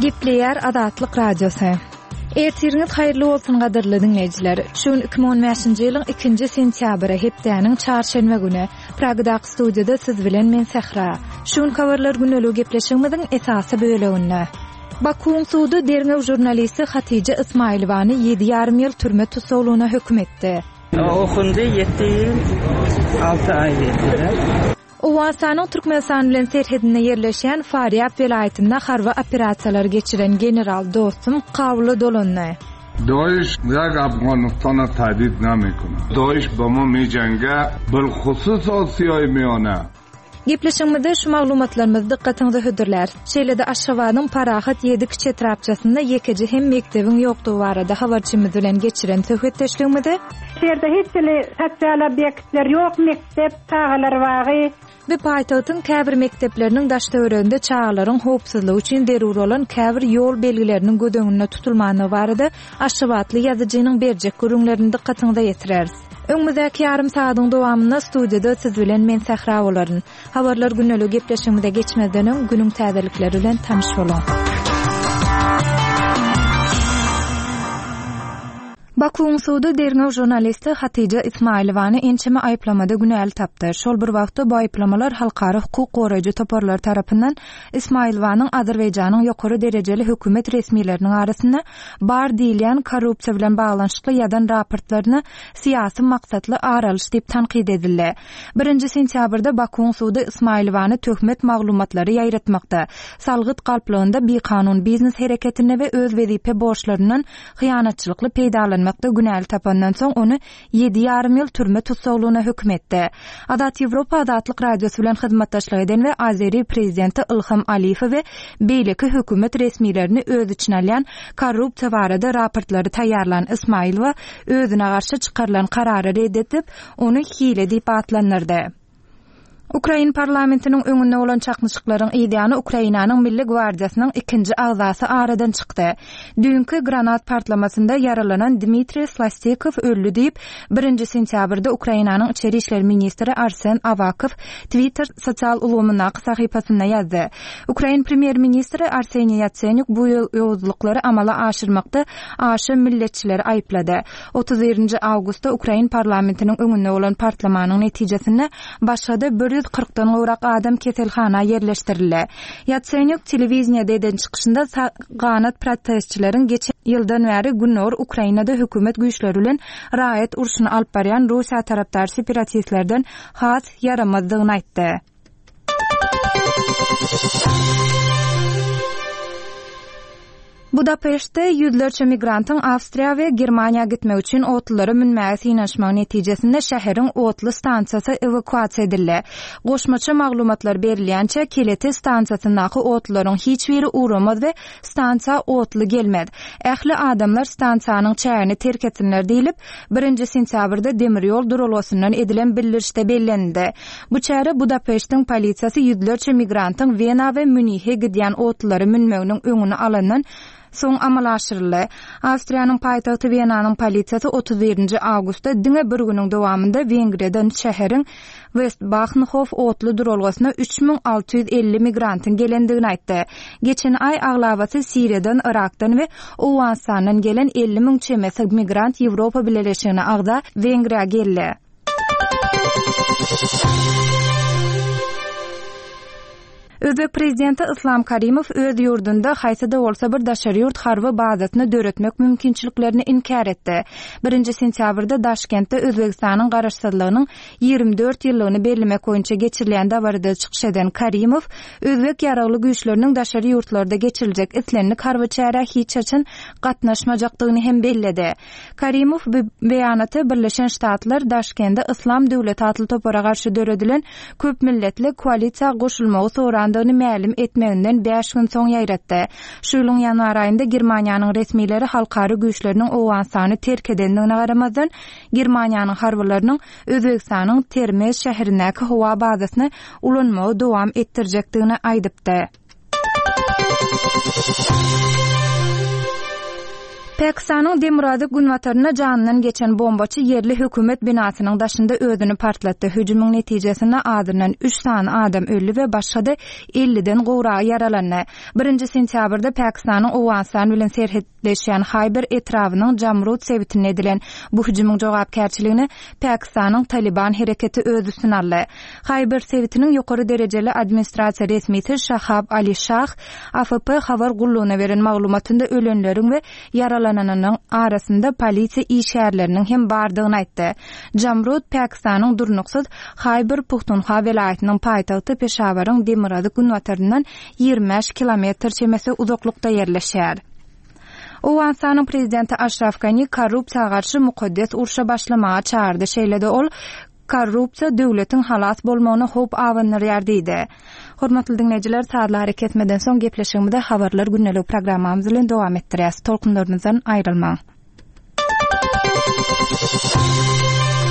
Gepleyer Adatlyk Radiosu. Ertiriniz hayırlı olsun gaderli dinleyijiler. Şun 2015-nji ýylyň 2-nji sentýabry hepdeniň çarşenbe güni Pragda studiýada siz bilen men Sehra. Şun kawarlar güneligi gepleşigimiziň esasy böleginde. Bakuň sudy derňew jurnalisti Hatice Ismailowany 7,5 ýyl türme tutulmagyna hökm etdi. Okundy 7 ýyl 6 ay berdiler. Owasanyň Türkmenistan bilen serhedinde yerleşen Faryab welaýatynda harby operasiýalar geçiren general dostum Kawly Dolunny. داعش یک افغانستان را تهدید نمیکنه. داعش با ما میجنگه، بالخصوص آسیای میانه. Gepleşigimizde şu maglumatlarymyz dikkatiňizi hödürler. Şeýlede Aşgabatyň Parahat 7 kiçe trapçasynda ýekiji hem mektebiň ýokdugy barada habarçymyz bilen geçiren söhbetdeşligimizde şeýerde hiç sosial obyektler ýok, mektep, tağalar bagy we paýtagtyň käbir mektepleriniň daşdöwründe çağlaryň howpsuzlygy üçin derur bolan käbir ýol belgileriniň gödöňünde tutulmagyny barada Aşgabatly ýazyjynyň berjek görüňlerini dikkatiňize ýetirer. Öňümüzdäki ýarym saýatyň dowamynda studiýada siz bilen men Sehra bolaryn. Habarlar güneligi gepleşigimizde geçmezden öň günüň täzelikleri bilen tanyş bolan. Bakuň sudy derňew jurnalisti Hatice Ismailowany ençeme aýplamada günäli tapdy. Şol bir wagtda bu aýplamalar halkara hukuk goraýjy toparlar tarapyndan Ismailowanyň Azerbaýjanyň ýokary derejeli hökümet resmiýetleriniň arasynda bar diýilen korrupsiýa bilen baglanyşykly ýadan raportlaryny syýasy maksatly aralyş diýip tanqid edildi. 1-nji sentýabrda Bakuň sudy Ismailowany töhmet maglumatlary ýaýratmakda, salgyt galplygynda bekanun biznes hereketine we öz wezipe borçlaryndan hyýanatçylykly peýdalanmakda günäli tapandan soň ony 7,5 ýyl türme tutsagyna hökm etdi. Adat Ýewropa Adatlyk Radiosu bilen hyzmatdaşlyk eden we Azeri prezidenti Ilham Aliýew we beýleki hökümet resmiýetlerini öz içine alýan korrupsiýa barada raportlary taýýarlanan Ismailowa özüne garşy çykarylan karary reddedip ony hile diýip atlandyrdy. Ukraina parlamentiniň öňünde bolan çakmyşyklaryň ideýany Ukrainanyň Milli Gwardiýasynyň 2-nji agzasy aradan çykdy. Dünkü granat partlamasynda yaralanan Dmitri Slastikow öldü diýip 1-nji sentýabrda Ukrainanyň içeri işler ministri Arsen Avakov Twitter sosial ulgamyna sahypasynda ýazdy. Ukraina premier ministri Arseniy Yatsenyuk bu ýozluklary amala aşyrmakda aşy milletçileri aýplady. 31-nji awgustda Ukraina parlamentiniň öňünde bolan partlamanyň netijesinde başga 140-dan gowrak adam keselhana yerleşdirildi. Yatsenyuk telewiziýada eden çykyşynda ganat protestçilerin geçen ýyldan bäri günler Ukrainada hökümet güýçleri bilen raýat urşuny alyp barýan Russiýa tarapdary separatistlerden has yaramazdygyny aýtdy. Budapeşte ýüzlerçe migrantyň Awstriýa we Germaniýa gitmek üçin otlary münmäge synaşmagy netijesinde şäheriň otly stansiýasy evakuasiýa edildi. Goşmaça maglumatlar berilýänçe Keleti stansiýasyndaky otlaryň hiç biri uğramady we stansiýa otly gelmedi. Ähli adamlar stansiýanyň çägini terk etsinler diýilip 1-nji sentýabrda demir ýol durulmasyndan edilen bildirişde bellendi. Bu çäre Budapeştiň polisiýasy ýüzlerçe migrantyň Wena we Münih'e gidýän otlary münmeginiň öňüni alandan soň amalaşdyryldy. Awstriýanyň paýtagty Wenanyň polisiýasy 31-nji awgustda diňe bir güniň dowamynda Wengriýadan şäheriň Westbachenhof otly durulgasyna 3650 migrantyň gelendigini aýtdy. Geçen ay aglabasy Siriýadan, Irakdan we Owanistandan gelen 50 000 çemesi migrant Ýewropa Birleşigine agda Wengriýa geldi. Özbek prezidenti Islom Karimow öz ýurdunda haýsada bolsa bir daşary ýurt harby bazasyny döretmek mümkinçiliklerini inkar etdi. 1-nji sentýabrda Daşkentde Özbegistanyň garaşsyzlygynyň 24 ýyllygyny bellemek boýunça geçirilen dabarda çykyş eden Karimow, özbek ýaragly güýçleriniň daşary ýurtlarda geçiriljek islenlik harby çäre hiç açyn gatnaşmajakdygyny hem belledi. Karimow beýanaty Birleşen Ştatlar Daşkentde Islam döwleti atly topara garşy döredilen köp milletli koalisiýa goşulmagy soran ma'lum etmeginden 5 gün soň ýaýratdy. Şu ýylyň ýanwar aýynda Germaniýanyň resmiýetleri halkary güýçleriniň Owanistanny terk edendigine garamazdan Germaniýanyň harbylarynyň Özbegistanyň Termez şäherindäki howa bazasyny ulanmagy dowam etdirjekdigini aýdypdy. Pakistanyň Demurady günwataryna janynyň geçen bombaçy yerli hökümet binasynyň daşynda özüni partlatdy. Hüjümüň netijesinde adyrnan 3 sany adam öldü we başga-da 50-den gowra yaralandy. 1-nji sentýabrda Pakistanyň Owganistan bilen serhetleşýän Khyber etrawynyň Jamrud sebitine edilen bu hüjümüň jogapkärçiligini Pakistanyň Taliban hereketi öz üstüne aldy. Khyber sebitiniň ýokary derejeli administrasiýa resmiyeti Shahab Ali Shah AFP habar gullugyna beren maglumatynda ölenleriň we yaralananyň arasynda polisiýa işgärleriniň hem bardygyny aýtdy. Jamrud Pakistanyň durnuksuz Khyber Pukhtunkhwa welaýatynyň paýtagty Peshawaryň Demurady günwataryndan 25 kilometr çemesi uzaklykda yerleşýär. Owganistanyň prezidenti Ashraf Ghani korrupsiýaga garşy mukaddes urşa başlamaga çağırdy. Şeýle-de ol korrupsiýa döwletiň halas bolmagyna hop awandyrýar diýdi. Hormatly dinleýijiler, saatlar hareketmeden soň gepleşigimizde habarlar günnelik programmamyz bilen dowam etdirýäs. Tolkunlarynızdan aýrylmaň.